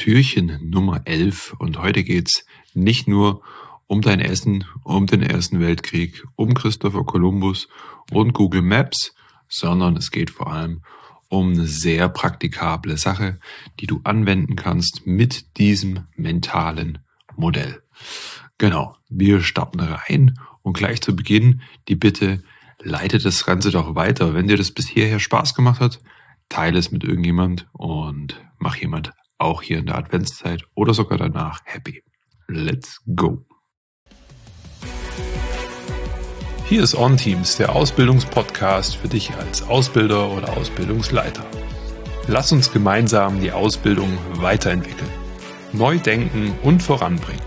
Türchen Nummer 11 und heute geht's nicht nur um dein Essen, um den Ersten Weltkrieg, um Christopher Columbus und Google Maps, sondern es geht vor allem um eine sehr praktikable Sache, die du anwenden kannst mit diesem mentalen Modell. Genau, wir starten rein und gleich zu Beginn die Bitte, leite das Ganze doch weiter. Wenn dir das bis hierher Spaß gemacht hat, teile es mit irgendjemand und mach jemand auch hier in der Adventszeit oder sogar danach happy. Let's go! Hier ist OnTeams, der Ausbildungspodcast für dich als Ausbilder oder Ausbildungsleiter. Lass uns gemeinsam die Ausbildung weiterentwickeln, neu denken und voranbringen.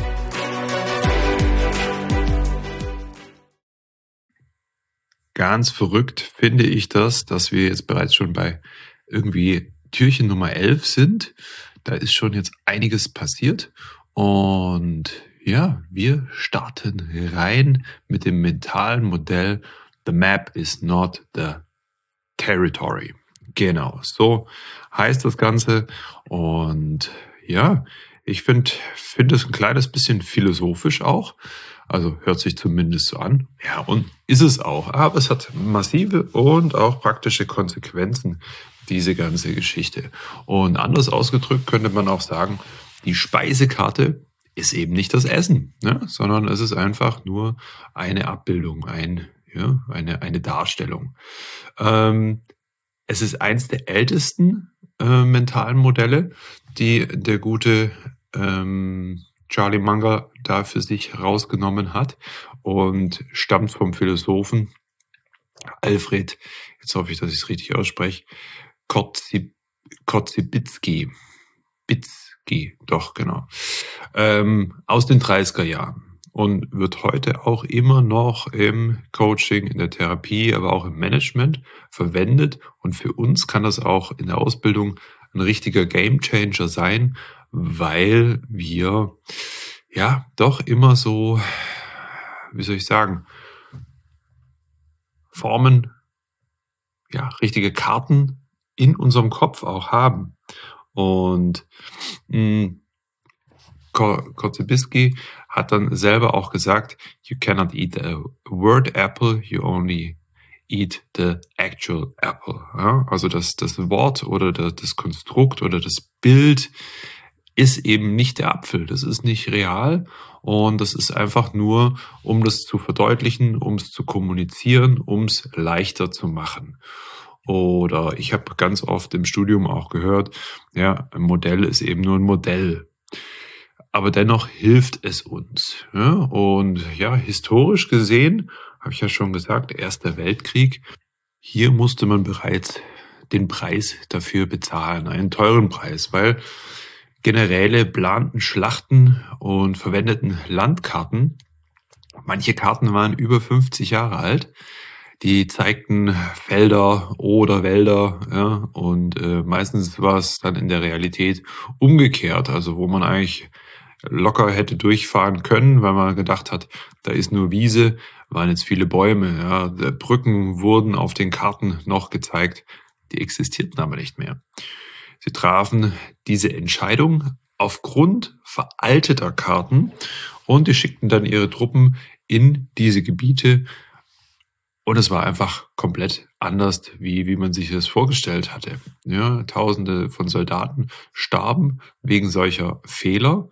Ganz verrückt finde ich das, dass wir jetzt bereits schon bei irgendwie Türchen Nummer 11 sind. Da ist schon jetzt einiges passiert und ja, wir starten rein mit dem mentalen Modell The Map is not the territory. Genau, so heißt das Ganze und ja, ich finde es ein kleines bisschen philosophisch auch. Also hört sich zumindest so an. Ja, und ist es auch. Aber es hat massive und auch praktische Konsequenzen, diese ganze Geschichte. Und anders ausgedrückt könnte man auch sagen, die Speisekarte ist eben nicht das Essen, ne? Sondern es ist einfach nur eine Abbildung, eine Darstellung. Es ist eins der ältesten mentalen Modelle, die der gute Charlie Munger da für sich herausgenommen hat und stammt vom Philosophen Alfred, jetzt hoffe ich, dass ich es richtig ausspreche, Korzybicki, doch, genau, aus den 30er Jahren und wird heute auch immer noch im Coaching, in der Therapie, aber auch im Management verwendet. Und für uns kann das auch in der Ausbildung ein richtiger Gamechanger sein, weil wir ja doch immer so, wie soll ich sagen, Formen, ja, richtige Karten in unserem Kopf auch haben. Und Korzybicki hat dann selber auch gesagt, you cannot eat a word apple, you only eat the actual apple. Ja, also das Wort oder das Konstrukt oder das Bild ist eben nicht der Apfel. Das ist nicht real und das ist einfach nur, um das zu verdeutlichen, um es zu kommunizieren, um es leichter zu machen. Oder ich habe ganz oft im Studium auch gehört, ja, ein Modell ist eben nur ein Modell. Aber dennoch hilft es uns. Ja? Und ja, historisch gesehen, habe ich ja schon gesagt, Erster Weltkrieg, hier musste man bereits den Preis dafür bezahlen, einen teuren Preis, weil Generäle planten Schlachten und verwendeten Landkarten. Manche Karten waren über 50 Jahre alt. Die zeigten Felder oder Wälder, ja, und meistens war es dann in der Realität umgekehrt, also wo man eigentlich locker hätte durchfahren können, weil man gedacht hat, da ist nur Wiese, waren jetzt viele Bäume, ja, Brücken wurden auf den Karten noch gezeigt, die existierten aber nicht mehr. Sie trafen diese Entscheidung aufgrund veralteter Karten und die schickten dann ihre Truppen in diese Gebiete. Und es war einfach komplett anders, wie man sich das vorgestellt hatte. Ja, Tausende von Soldaten starben wegen solcher Fehler,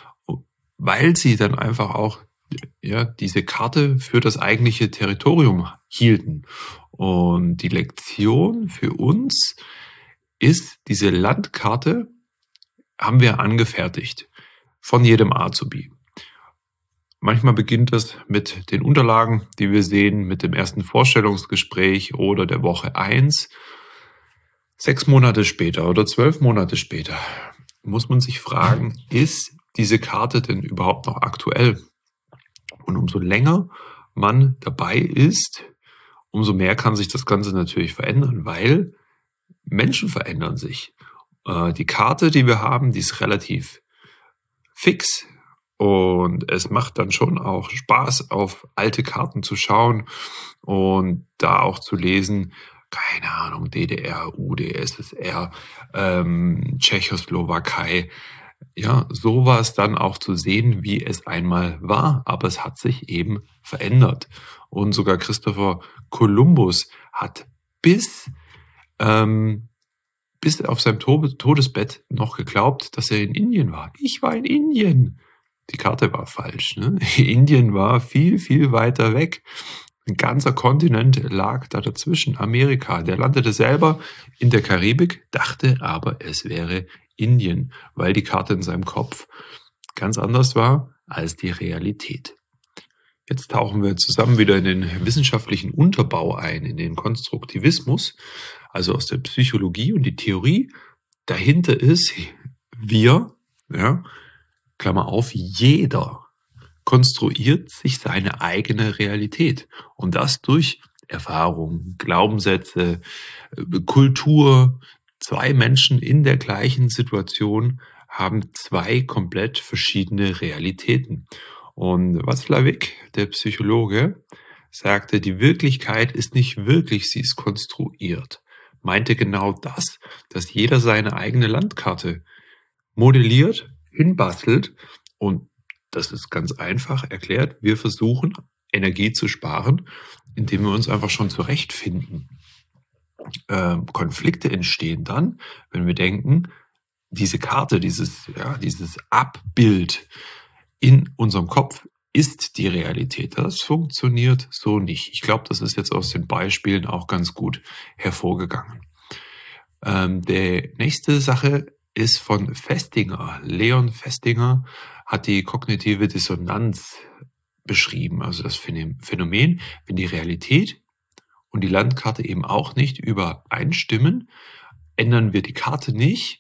weil sie dann einfach auch diese Karte für das eigentliche Territorium hielten. Und die Lektion für uns ist, diese Landkarte haben wir angefertigt von jedem Azubi. Manchmal beginnt es mit den Unterlagen, die wir sehen, mit dem ersten Vorstellungsgespräch oder der Woche 1. 6 Monate später oder 12 Monate später muss man sich fragen, ist diese Karte denn überhaupt noch aktuell? Und umso länger man dabei ist, umso mehr kann sich das Ganze natürlich verändern, weil Menschen verändern sich. Die Karte, die wir haben, die ist relativ fix. Und es macht dann schon auch Spaß, auf alte Karten zu schauen und da auch zu lesen, keine Ahnung, DDR, UdSSR, Tschechoslowakei. Ja, sowas dann auch zu sehen, wie es einmal war, aber es hat sich eben verändert. Und sogar Christopher Columbus hat bis, bis auf seinem Todesbett noch geglaubt, dass er in Indien war. Ich war in Indien. Die Karte war falsch. Ne? Indien war viel, viel weiter weg. Ein ganzer Kontinent lag da dazwischen, Amerika. Der landete selber in der Karibik, dachte aber, es wäre Indien, weil die Karte in seinem Kopf ganz anders war als die Realität. Jetzt tauchen wir zusammen wieder in den wissenschaftlichen Unterbau ein, in den Konstruktivismus, also aus der Psychologie und die Theorie. Dahinter ist wir, ja, Klammer auf, jeder konstruiert sich seine eigene Realität. Und das durch Erfahrung, Glaubenssätze, Kultur. Zwei Menschen in der gleichen Situation haben zwei komplett verschiedene Realitäten. Und Watzlawick, der Psychologe, sagte, die Wirklichkeit ist nicht wirklich, sie ist konstruiert. Meinte genau das, dass jeder seine eigene Landkarte modelliert, hinbastelt und das ist ganz einfach erklärt. Wir versuchen, Energie zu sparen, indem wir uns einfach schon zurechtfinden. Konflikte entstehen dann, wenn wir denken, diese Karte, dieses Abbild in unserem Kopf ist die Realität. Das funktioniert so nicht. Ich glaube, das ist jetzt aus den Beispielen auch ganz gut hervorgegangen. Die nächste Sache ist von Festinger. Leon Festinger hat die kognitive Dissonanz beschrieben, also das Phänomen, wenn die Realität und die Landkarte eben auch nicht übereinstimmen, ändern wir die Karte nicht,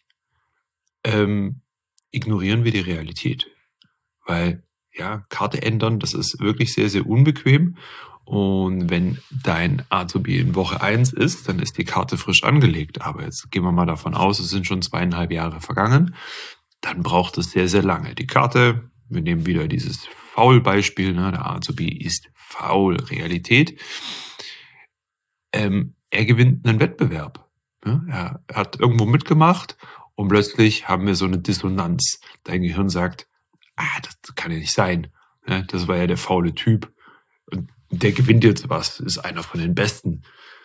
ignorieren wir die Realität. Weil, ja, Karte ändern, das ist wirklich sehr, sehr unbequem. Und wenn dein Azubi in Woche 1 ist, dann ist die Karte frisch angelegt. Aber jetzt gehen wir mal davon aus, es sind schon 2,5 Jahre vergangen. Dann braucht es sehr, sehr lange. Die Karte, wir nehmen wieder dieses Faul-Beispiel, ne? Der Azubi ist faul, Realität. Er gewinnt einen Wettbewerb. Ne? Er hat irgendwo mitgemacht und plötzlich haben wir so eine Dissonanz. Dein Gehirn sagt, das kann ja nicht sein. Ne? Das war ja der faule Typ. Und der gewinnt jetzt was, ist einer von den Besten.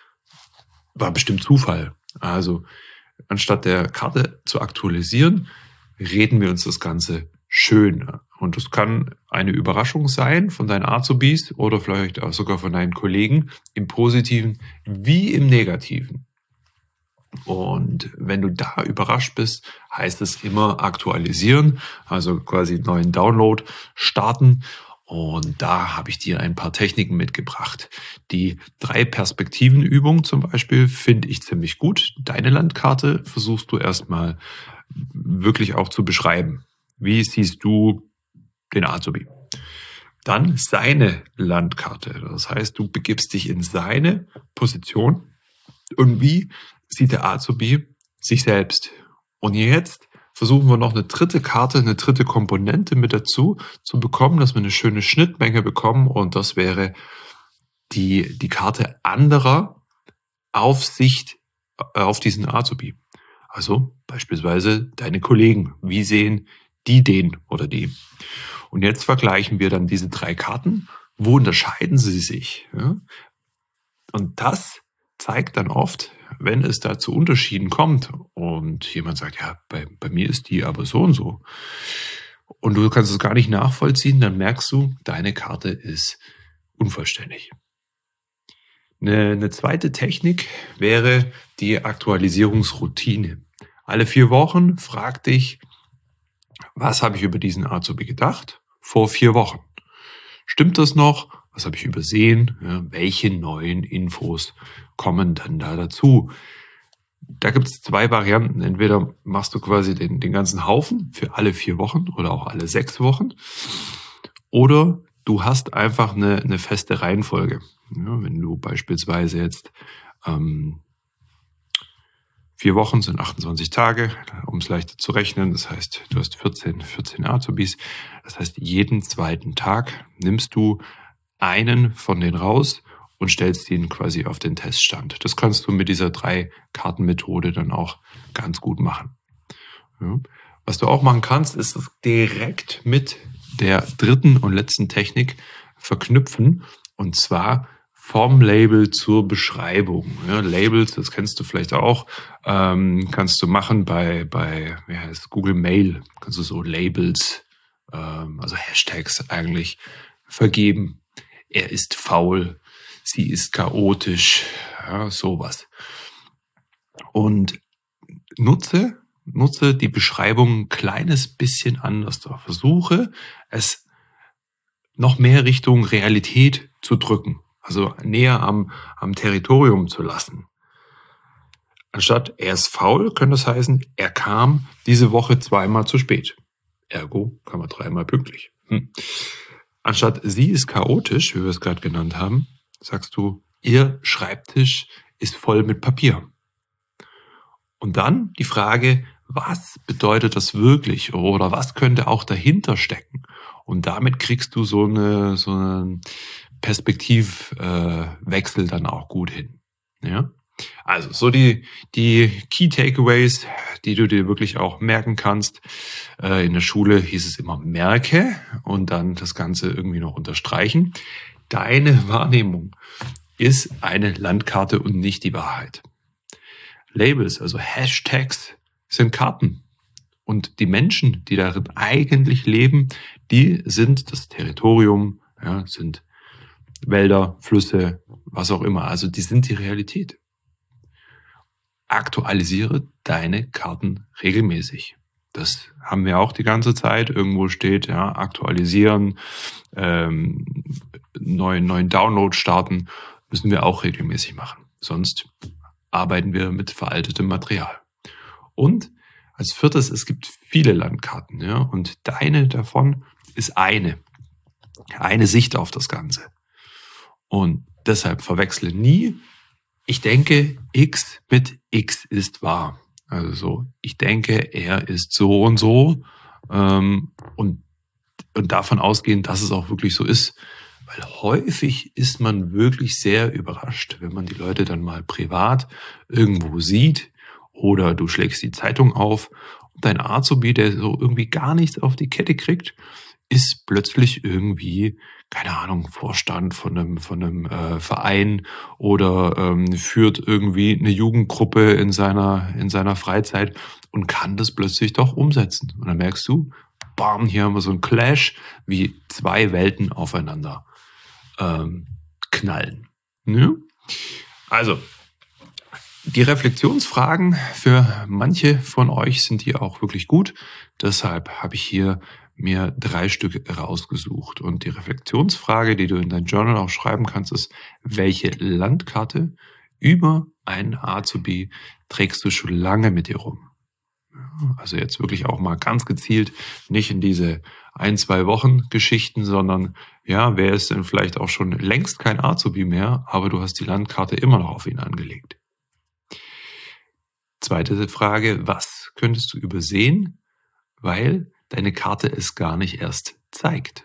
War bestimmt Zufall. Also anstatt der Karte zu aktualisieren, reden wir uns das Ganze schön. Und das kann eine Überraschung sein von deinen Azubis oder vielleicht auch sogar von deinen Kollegen im Positiven wie im Negativen. Und wenn du da überrascht bist, heißt es immer aktualisieren, also quasi einen neuen Download starten. Und da habe ich dir ein paar Techniken mitgebracht. Die 3-Perspektiven-Übung zum Beispiel finde ich ziemlich gut. Deine Landkarte versuchst du erstmal wirklich auch zu beschreiben. Wie siehst du den Azubi? Dann seine Landkarte. Das heißt, du begibst dich in seine Position. Und wie sieht der Azubi sich selbst? Und jetzt versuchen wir noch eine dritte Karte, eine dritte Komponente mit dazu zu bekommen, dass wir eine schöne Schnittmenge bekommen. Und das wäre die Karte anderer Aufsicht auf diesen Azubi. Also beispielsweise deine Kollegen. Wie sehen die den oder die? Und jetzt vergleichen wir dann diese 3 Karten. Wo unterscheiden sie sich? Ja? Und das zeigt dann oft, wenn es da zu Unterschieden kommt und jemand sagt, ja, bei mir ist die aber so und so. Und du kannst es gar nicht nachvollziehen, dann merkst du, deine Karte ist unvollständig. Eine zweite Technik wäre die Aktualisierungsroutine. Alle 4 Wochen frag dich, was habe ich über diesen Azubi gedacht vor 4 Wochen? Stimmt das noch? Was habe ich übersehen? Ja, welche neuen Infos kommen dann da dazu? Da gibt es 2 Varianten. Entweder machst du quasi den ganzen Haufen für alle 4 Wochen oder auch alle 6 Wochen. Oder du hast einfach eine feste Reihenfolge. Ja, wenn du beispielsweise jetzt 4 Wochen sind 28 Tage, um es leichter zu rechnen. Das heißt, du hast 14 Azubis. Das heißt, jeden zweiten Tag nimmst du einen von denen raus und stellst ihn quasi auf den Teststand. Das kannst du mit dieser 3-Karten-Methode dann auch ganz gut machen. Ja. Was du auch machen kannst, ist es direkt mit der dritten und letzten Technik verknüpfen, und zwar vom Label zur Beschreibung. Ja, Labels, das kennst du vielleicht auch, kannst du machen bei wie heißt Google Mail, kannst du so Labels, also Hashtags eigentlich vergeben. Er ist faul, sie ist chaotisch, ja, sowas. Und nutze die Beschreibung ein kleines bisschen anders. Versuche es noch mehr Richtung Realität zu drücken, also näher am Territorium zu lassen. Anstatt er ist faul, könnte es heißen, er kam diese Woche 2-mal zu spät. Ergo kam er 3-mal pünktlich. Anstatt sie ist chaotisch, wie wir es gerade genannt haben, sagst du, ihr Schreibtisch ist voll mit Papier. Und dann die Frage, was bedeutet das wirklich oder was könnte auch dahinter stecken? Und damit kriegst du so einen Perspektivwechsel dann auch gut hin. Ja? Also so die Key Takeaways, die du dir wirklich auch merken kannst. In der Schule hieß es immer merke und dann das Ganze irgendwie noch unterstreichen. Deine Wahrnehmung ist eine Landkarte und nicht die Wahrheit. Labels, also Hashtags, sind Karten. Und die Menschen, die darin eigentlich leben, die sind das Territorium, ja, sind Wälder, Flüsse, was auch immer. Also die sind die Realität. Aktualisiere deine Karten regelmäßig. Das haben wir auch die ganze Zeit. Irgendwo steht, ja, aktualisieren, neuen Download starten, müssen wir auch regelmäßig machen. Sonst arbeiten wir mit veraltetem Material. Und als viertes, es gibt viele Landkarten, ja, und deine davon ist eine Sicht auf das Ganze. Und deshalb verwechsle nie, ich denke, X mit X ist wahr. Also so, ich denke, er ist so und so, und davon ausgehen, dass es auch wirklich so ist. Weil häufig ist man wirklich sehr überrascht, wenn man die Leute dann mal privat irgendwo sieht oder du schlägst die Zeitung auf und dein Azubi, der so irgendwie gar nichts auf die Kette kriegt, ist plötzlich irgendwie, keine Ahnung, Vorstand von einem Verein oder führt irgendwie eine Jugendgruppe in seiner Freizeit und kann das plötzlich doch umsetzen. Und dann merkst du, bam, hier haben wir so einen Clash, wie 2 Welten aufeinander knallen. Ja? Also, die Reflexionsfragen für manche von euch sind hier auch wirklich gut. Deshalb habe ich hier mir 3 Stück rausgesucht. Und die Reflexionsfrage, die du in dein Journal auch schreiben kannst, ist, welche Landkarte über einen Azubi trägst du schon lange mit dir rum? Also jetzt wirklich auch mal ganz gezielt, nicht in diese 1-2 Wochen Geschichten, sondern ja, wer ist denn vielleicht auch schon längst kein Azubi mehr, aber du hast die Landkarte immer noch auf ihn angelegt. Zweite Frage, was könntest du übersehen, weil deine Karte es gar nicht erst zeigt?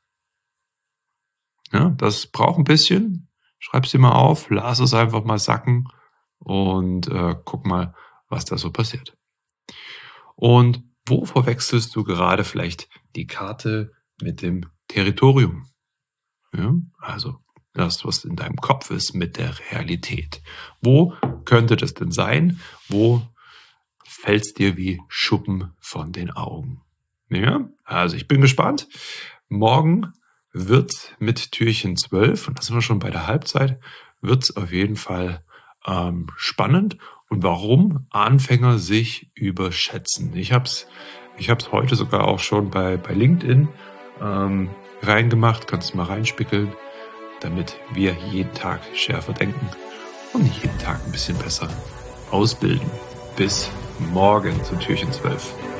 Ja, das braucht ein bisschen. Schreib's dir mal auf, lass es einfach mal sacken und guck mal, was da so passiert. Und wo verwechselst du gerade vielleicht die Karte mit dem Territorium? Ja, also das, was in deinem Kopf ist, mit der Realität. Wo könnte das denn sein? Wo fällt es dir wie Schuppen von den Augen? Ja, also ich bin gespannt. Morgen wird's mit Türchen 12, und da sind wir schon bei der Halbzeit, wird's auf jeden Fall spannend. Und warum Anfänger sich überschätzen. Ich hab's heute sogar auch schon bei LinkedIn reingemacht, kannst du mal reinspickeln, damit wir jeden Tag schärfer denken und jeden Tag ein bisschen besser ausbilden. Bis morgen zu Türchen 12.